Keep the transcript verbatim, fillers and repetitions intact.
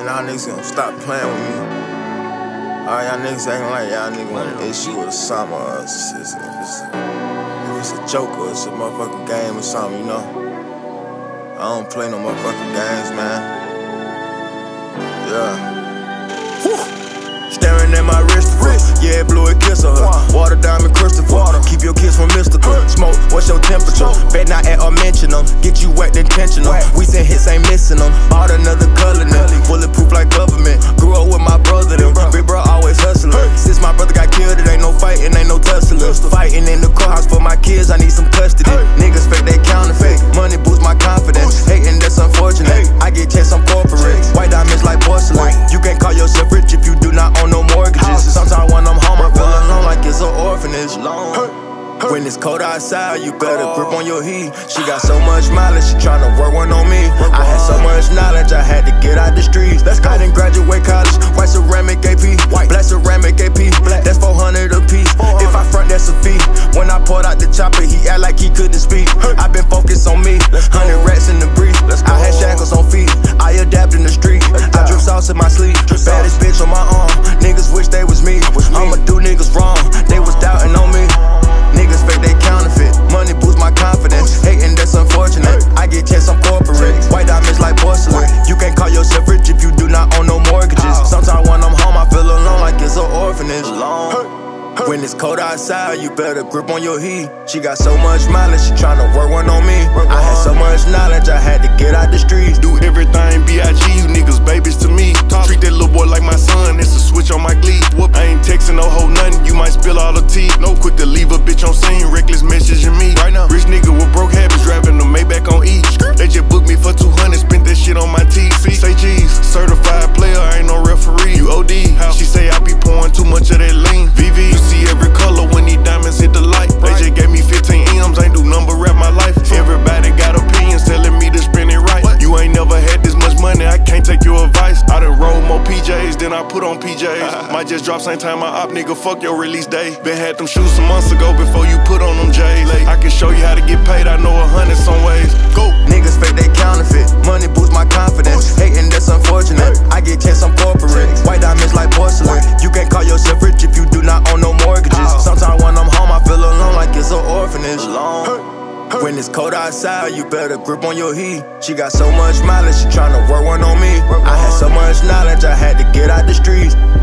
y'all niggas gonna stop playing with me. All y'all niggas acting like y'all niggas want an issue with something or it's, it's, if, it's a, if it's a joke or it's a motherfucking game or something, you know. I don't play no motherfucking games, man. Yeah. Staring at my wrist, yeah, blue and kiss her. Water, diamond, Christopher. Keep your kids from mystical. Smoke, what's your temperature? Bet not at or mention them. Get you wet, intentional. We send hits, ain't missing them. Bought another color now. Bulletproof like government. Grew up with my brother, them. Big bro always hustling. Since my brother got killed, it ain't no fighting, ain't no tussling. Fighting in the courthouse for my kids, I need some custody. Niggas fake, they counterfeit. Money boosts my confidence. Hating, that's unfortunate. I get checks, I'm corporate. White diamonds like porcelain. You can't call yourself rich if you do not own no mortgages. Sometimes when I'm home, I feel alone like it's an orphanage. When it's cold outside, you better grip on your heat. She got so much mileage, she tryna work one on me. I had so much knowledge, I had to get out the streets. I didn't graduate college, white ceramic A P, black ceramic A P, that's four hundred a piece. If I front, that's a fee. When I pulled out the chopper, he act like he couldn't speak. I been focused on me, hundred rats in the brief. I had shackles on feet, I adapt in the street. I drip sauce in my sleep, baddest bitch on my arm. Niggas wish they was me, I'ma do niggas wrong. They was doubting on me. Niggas fake, they counterfeit. Money boosts my confidence. Hating, that's unfortunate. I get checks, I'm corporate. White diamonds like porcelain. You can't call yourself rich if you do not own no mortgages. Sometimes when I'm home, I feel alone like it's an orphanage. When it's cold outside, you better grip on your heat. She got so much mileage, she tryna work one on me. I had so much knowledge, I had to get out the streets. Do everything B I G, you niggas babies to me. Treat that little boy like my son, it's a switch on my glee. Whoop, I ain't texting no hoe nothing, you might spill all the tea. No quick to leave a bitch on scene, reckless messaging me. Right now, rich nigga with broke habits, driving the Maybach on E. They just booked me for two hundred, spent that shit on my T V. Say G's, certified player, I ain't no referee. You O D, she say I be pouring too much of that lean. V V, you see every color when these diamonds hit the light. They just gave me fifteen M's, ain't do number rap my life. Everybody got opinions telling me to spend it right. You ain't never had this much money, I can't take your advice. I done roll more P Js than I put on P Js. Might just drop same time I op, nigga, fuck your release day. Been had them shoes some months ago before you put on them J's. I can show you how to get paid, I know a hundred some ways. Go! Niggas fake, they counterfeit. Money boosts my confidence. Hating, that's unfortunate. I get checks, I'm corporate. White diamonds like porcelain. You can't call yourself rich if you do not own no mortgages. Sometimes when I'm home, I feel alone like it's an orphanage. When it's cold outside, you better grip on your heat. She got so much mileage, she tryna work one on me. I had so much knowledge, I had to get out the streets.